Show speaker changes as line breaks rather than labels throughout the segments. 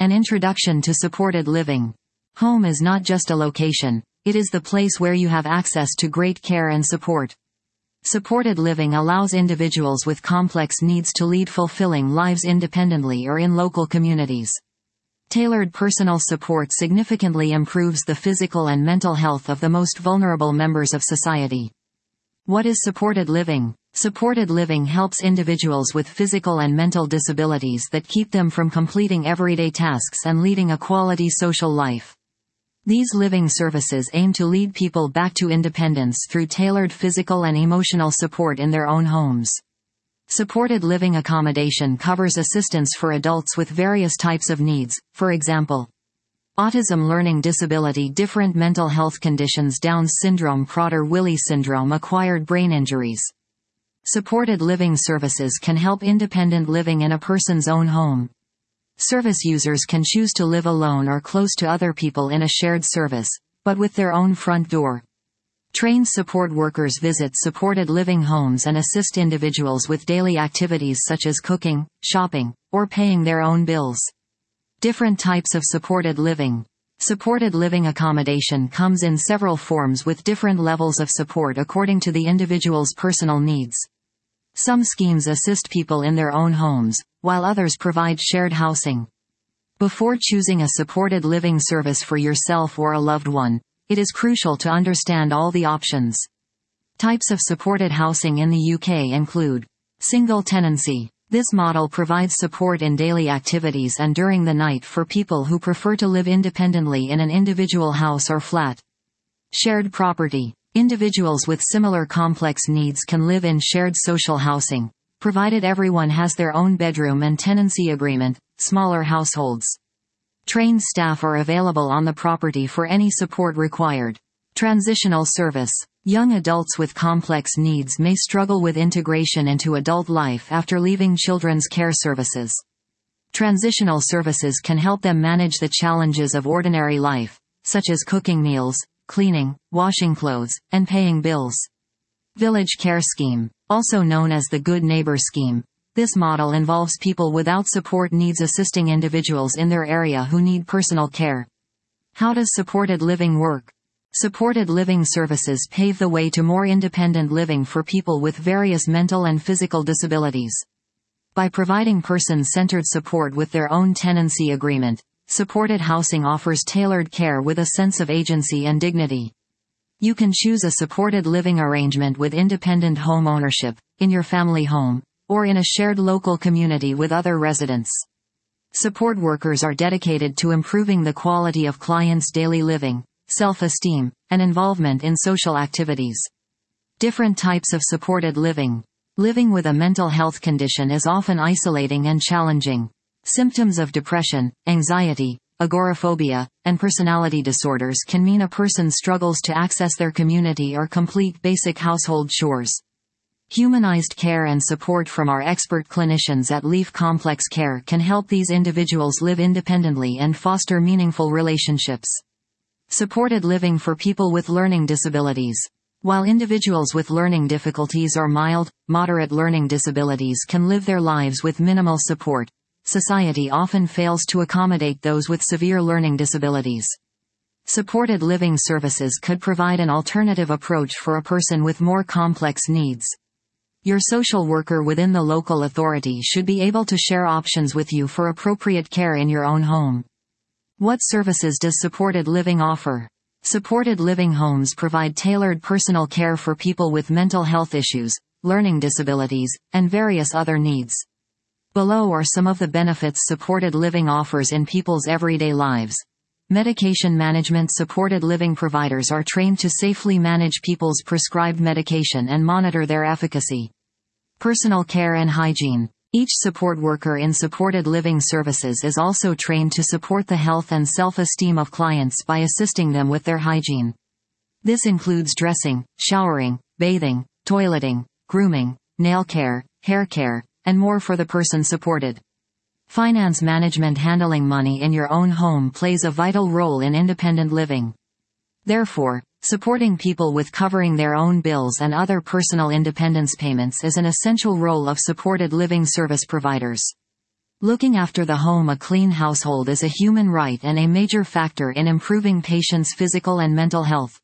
An introduction to supported living. Home is not just a location, it is the place where you have access to great care and support. Supported living allows individuals with complex needs to lead fulfilling lives independently or in local communities. Tailored personal support significantly improves the physical and mental health of the most vulnerable members of society. What is supported living? Supported living helps individuals with physical and mental disabilities that keep them from completing everyday tasks and leading a quality social life. These living services aim to lead people back to independence through tailored physical and emotional support in their own homes. Supported living accommodation covers assistance for adults with various types of needs, for example, autism, learning disability, different mental health conditions, Down syndrome, Prader-Willi syndrome, acquired brain injuries. Supported living services can help independent living in a person's own home. Service users can choose to live alone or close to other people in a shared service, but with their own front door. Trained support workers visit supported living homes and assist individuals with daily activities such as cooking, shopping, or paying their own bills. Different types of supported living. Supported living accommodation comes in several forms with different levels of support according to the individual's personal needs. Some schemes assist people in their own homes, while others provide shared housing. Before choosing a supported living service for yourself or a loved one, it is crucial to understand all the options. Types of supported housing in the UK include single tenancy. This model provides support in daily activities and during the night for people who prefer to live independently in an individual house or flat. Shared property. Individuals with similar complex needs can live in shared social housing, provided everyone has their own bedroom and tenancy agreement. Smaller households. Trained staff are available on the property for any support required. Transitional service. Young adults with complex needs may struggle with integration into adult life after leaving children's care services. Transitional services can help them manage the challenges of ordinary life, such as cooking meals, cleaning, washing clothes, and paying bills. Village Care Scheme, also known as the Good Neighbor Scheme. This model involves people without support needs assisting individuals in their area who need personal care. How does supported living work? Supported living services pave the way to more independent living for people with various mental and physical disabilities. By providing person-centered support with their own tenancy agreement, supported housing offers tailored care with a sense of agency and dignity. You can choose a supported living arrangement with independent home ownership, in your family home, or in a shared local community with other residents. Support workers are dedicated to improving the quality of clients' daily living, self-esteem, and involvement in social activities. Different types of supported living. Living with a mental health condition is often isolating and challenging. Symptoms of depression, anxiety, agoraphobia, and personality disorders can mean a person struggles to access their community or complete basic household chores. Humanized care and support from our expert clinicians at Leaf Complex Care can help these individuals live independently and foster meaningful relationships. Supported living for people with learning disabilities. While individuals with learning difficulties or mild, moderate learning disabilities can live their lives with minimal support, society often fails to accommodate those with severe learning disabilities. Supported living services could provide an alternative approach for a person with more complex needs. Your social worker within the local authority should be able to share options with you for appropriate care in your own home. What services does supported living offer? Supported living homes provide tailored personal care for people with mental health issues, learning disabilities, and various other needs. Below are some of the benefits supported living offers in people's everyday lives. Medication management. Supported living providers are trained to safely manage people's prescribed medication and monitor their efficacy. Personal care and hygiene. Each support worker in supported living services is also trained to support the health and self-esteem of clients by assisting them with their hygiene. This includes dressing, showering, bathing, toileting, grooming, nail care, hair care, and more for the person supported. Finance management. Handling money in your own home plays a vital role in independent living. Therefore, supporting people with covering their own bills and other personal independence payments is an essential role of supported living service providers. Looking after the home. A clean household is a human right and a major factor in improving patients' physical and mental health.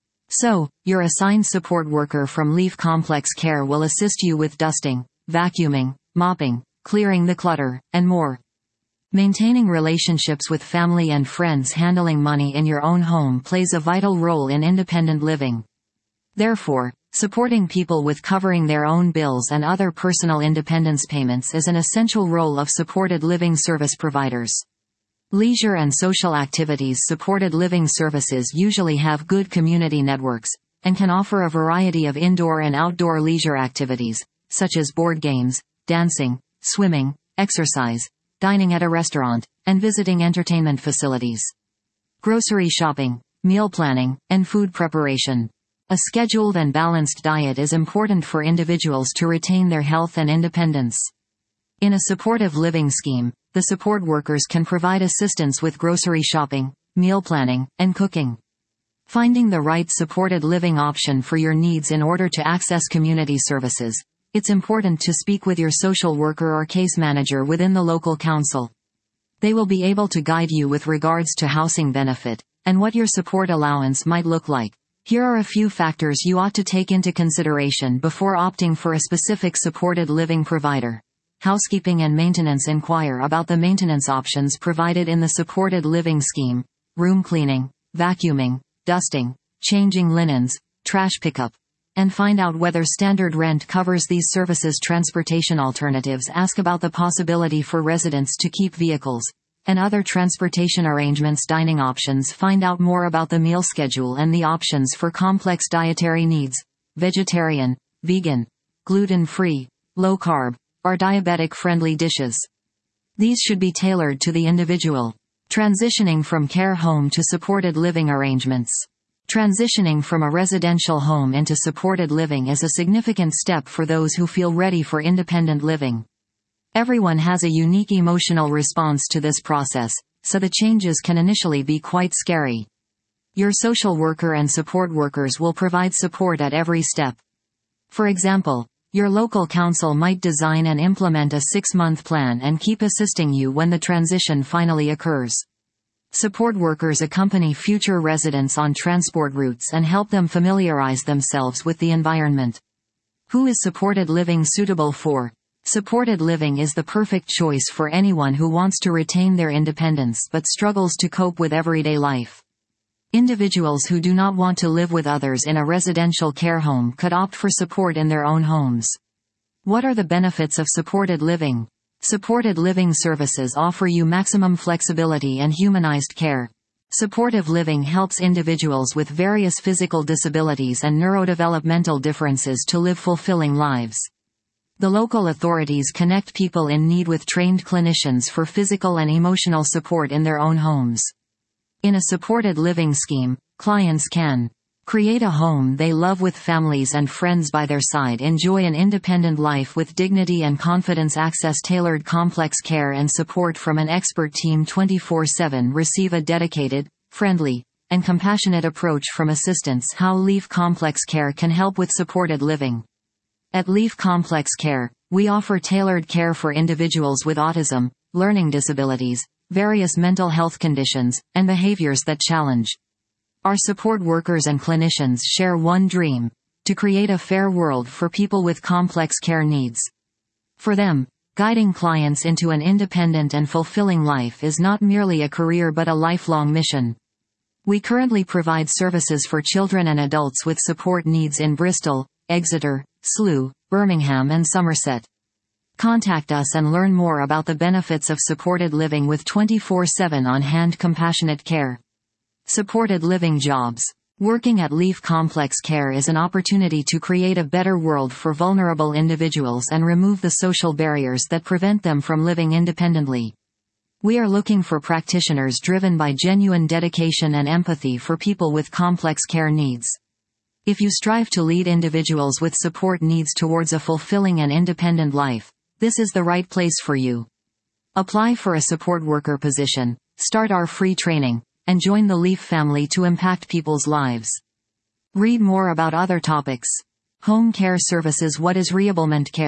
So, your assigned support worker from Leaf Complex Care will assist you with dusting, vacuuming, mopping, clearing the clutter, and more. Maintaining relationships with family and friends. Handling money in your own home plays a vital role in independent living. Therefore, supporting people with covering their own bills and other personal independence payments is an essential role of supported living service providers. Leisure and social activities. Supported living services usually have good community networks, and can offer a variety of indoor and outdoor leisure activities, such as board games, dancing, swimming, exercise, dining at a restaurant, and visiting entertainment facilities. Grocery shopping, meal planning, and food preparation. A scheduled and balanced diet is important for individuals to retain their health and independence. In a supportive living scheme, the support workers can provide assistance with grocery shopping, meal planning, and cooking. Finding the right supported living option for your needs. In order to access community services, it's important to speak with your social worker or case manager within the local council. They will be able to guide you with regards to housing benefit, and what your support allowance might look like. Here are a few factors you ought to take into consideration before opting for a specific supported living provider. Housekeeping and maintenance. Inquire about the maintenance options provided in the supported living scheme: room cleaning, vacuuming, dusting, changing linens, trash pickup. And find out whether standard rent covers these services. Transportation alternatives. Ask about the possibility for residents to keep vehicles and other transportation arrangements. Dining options. Find out more about the meal schedule and the options for complex dietary needs: vegetarian, vegan, gluten-free, low-carb, or diabetic-friendly dishes. These should be tailored to the individual. Transitioning from care home to supported living arrangements. Transitioning from a residential home into supported living is a significant step for those who feel ready for independent living. Everyone has a unique emotional response to this process, so the changes can initially be quite scary. Your social worker and support workers will provide support at every step. For example, your local council might design and implement a 6-month plan and keep assisting you when the transition finally occurs. Support workers accompany future residents on transport routes and help them familiarize themselves with the environment. Who is supported living suitable for? Supported living is the perfect choice for anyone who wants to retain their independence but struggles to cope with everyday life. Individuals who do not want to live with others in a residential care home could opt for support in their own homes. What are the benefits of supported living? Supported living services offer you maximum flexibility and humanized care. Supportive living helps individuals with various physical disabilities and neurodevelopmental differences to live fulfilling lives. The local authorities connect people in need with trained clinicians for physical and emotional support in their own homes. In a supported living scheme, clients can create a home they love with families and friends by their side, enjoy an independent life with dignity and confidence, access tailored complex care and support from an expert team 24/7, receive a dedicated, friendly, and compassionate approach from assistants. How Leaf Complex Care can help with supported living. At Leaf Complex Care, we offer tailored care for individuals with autism, learning disabilities, various mental health conditions, and behaviors that challenge. Our support workers and clinicians share one dream: to create a fair world for people with complex care needs. For them, guiding clients into an independent and fulfilling life is not merely a career but a lifelong mission. We currently provide services for children and adults with support needs in Bristol, Exeter, Slough, Birmingham and Somerset. Contact us and learn more about the benefits of supported living with 24/7 on-hand compassionate care. Supported living jobs. Working at Leaf Complex Care is an opportunity to create a better world for vulnerable individuals and remove the social barriers that prevent them from living independently. We are looking for practitioners driven by genuine dedication and empathy for people with complex care needs. If you strive to lead individuals with support needs towards a fulfilling and independent life, this is the right place for you. Apply for a support worker position, start our free training, and join the Leaf family to impact people's lives. Read more about other topics. Home care services. What is reablement care?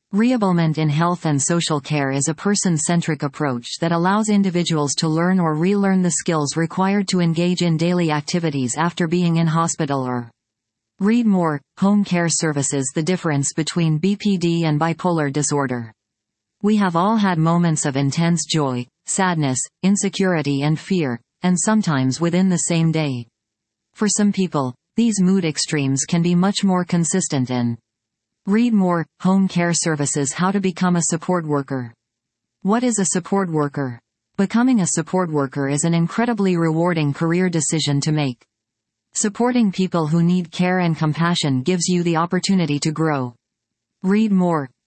Reablement in health and social care is a person-centric approach that allows individuals to learn or relearn the skills required to engage in daily activities after being in hospital or. Read more, Home Care Services. The difference between BPD and bipolar disorder. We have all had moments of intense joy, sadness, insecurity and fear, and sometimes within the same day. For some people, these mood extremes can be much more consistent in. Read more, Home Care Services. How to become a support worker. What is a support worker? Becoming a support worker is an incredibly rewarding career decision to make. Supporting people who need care and compassion gives you the opportunity to grow. Read more,